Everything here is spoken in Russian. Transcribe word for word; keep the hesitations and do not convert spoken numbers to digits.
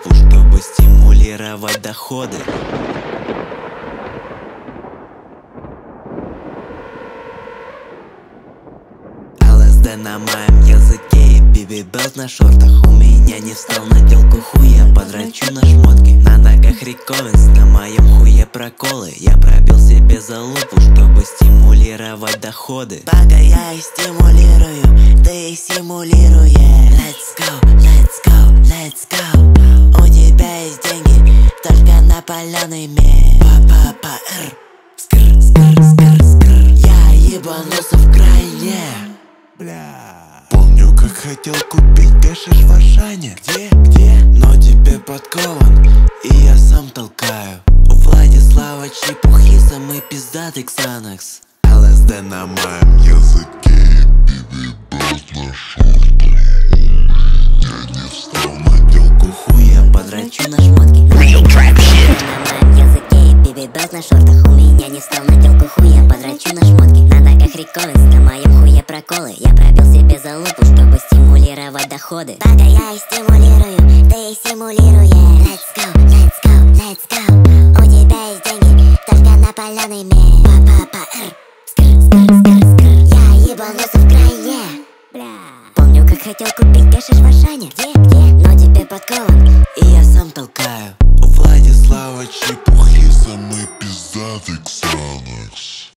залупу, чтобы стимулировать доходы. ЛСД на моем языке и бибибелт на шортах. У меня не встал на телку хуя, подрачу на шмотки. На ногах Риковенс, на моем хуе проколы. Я пробил себе залупу, чтобы стимулировать доходы. Пока я и стимулирую, ты и симулируешь. Let's go, let's go, let's go. У тебя есть деньги, только на паленый мир. Па-па-па-р, скр, скр, скр, скр. Я ебанулся в крайне. Бля. Помню, как хотел купить кэшиш в Ашане. Где, где? Но теперь подкован, и я сам толкаю. У Владислава чепухи, самый пиздатый Ксанакс. ЛСД на моем языке, бибибелт на шортах. Я не встал на телку хуя, Подрачу на шмотки. Real trap shit. На моем языке бибибелт на шортах. У меня не встал на телку хуя, подрачу на шмотки. На ногах Риковенс, на моем хуе проколы. Я пробил себе залупу, чтобы стимулировать доходы. Пока я и стимулирую, ты и симулируешь. Let's go, let's go, let's go. У тебя есть деньги, только на паленый мир. Па-па-па-р, скр, скр,